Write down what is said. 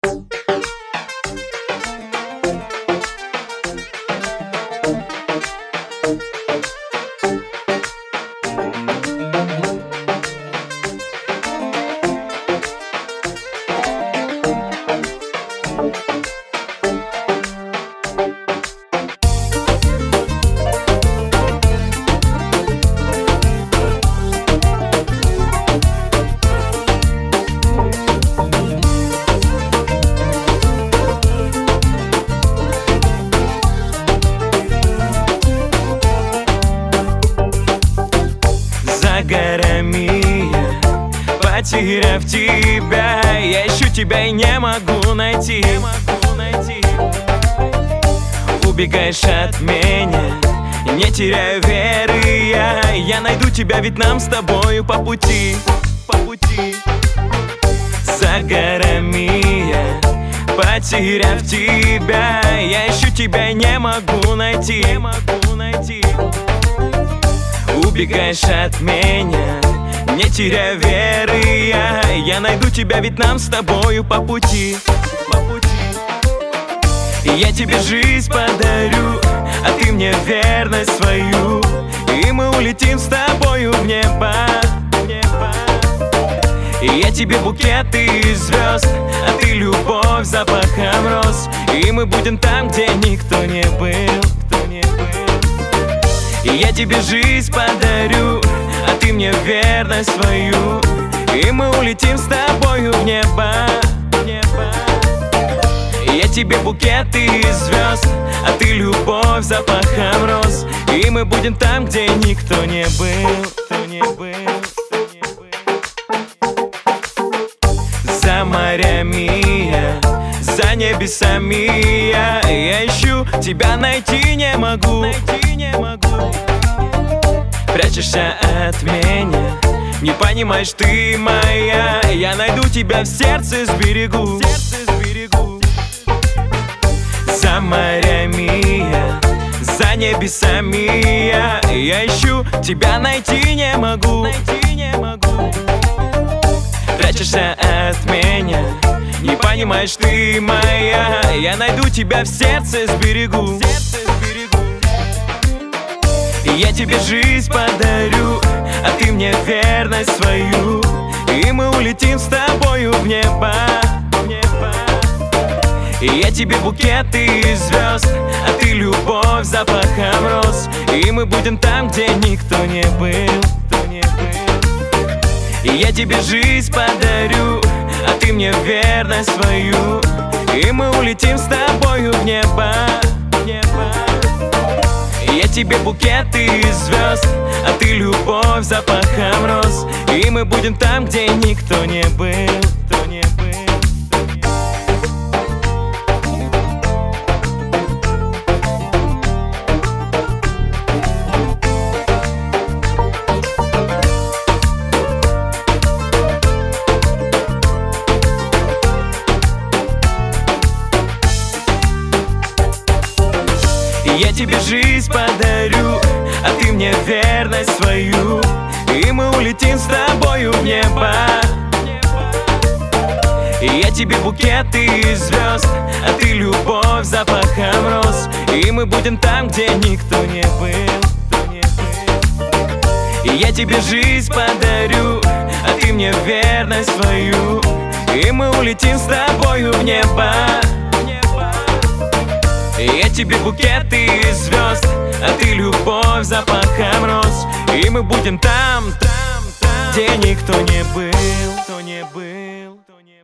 За горами я, потеряв тебя, я ищу тебя и не могу найти. Убегаешь от меня, не теряю веры я найду тебя, ведь нам с тобою по пути. За горами я, потеряв тебя, я ищу тебя и не могу найти. Убегаешь от меня, не теряя веры я найду тебя, ведь нам с тобою по пути. И я тебе жизнь подарю, а ты мне верность свою, и мы улетим с тобою в небо. И я тебе букеты из звезд, а ты любовь запахом роз, и мы будем там, где никто не был. И я тебе жизнь подарю, а ты мне верность свою, и мы улетим с тобою в небо. И я тебе букеты из звезд, а ты любовь запахом роз, и мы будем там, где никто не был. За морями я, за небесами я ищу, тебя найти не могу. Прячешься от меня, не понимаешь, ты моя, я найду тебя в сердце, сберегу. За морями я, за небесами я ищу, тебя найти не могу. Прячешься от меня, не понимаешь, ты моя, я найду тебя в сердце, сберегу. И я тебе жизнь подарю, а ты мне верность свою, и мы улетим с тобою в небо. И я тебе букеты из звезд, а ты любовь запахом роз, и мы будем там, где никто не был. И я тебе жизнь подарю, а ты мне верность свою, и мы улетим с тобою в небо. И я тебе букеты из звезд, а ты любовь запахом роз, и мы будем там, где никто не был. Я тебе жизнь подарю, а ты мне верность свою, и мы улетим с тобою в небо. И я тебе букеты из звезд, а ты любовь запахом роз, и мы будем там, где никто не был. И я тебе жизнь подарю, а ты мне верность свою, и мы улетим с тобою в небо. И я тебе букеты из звезд, а ты любовь запахом роз, и мы будем там, где никто не был.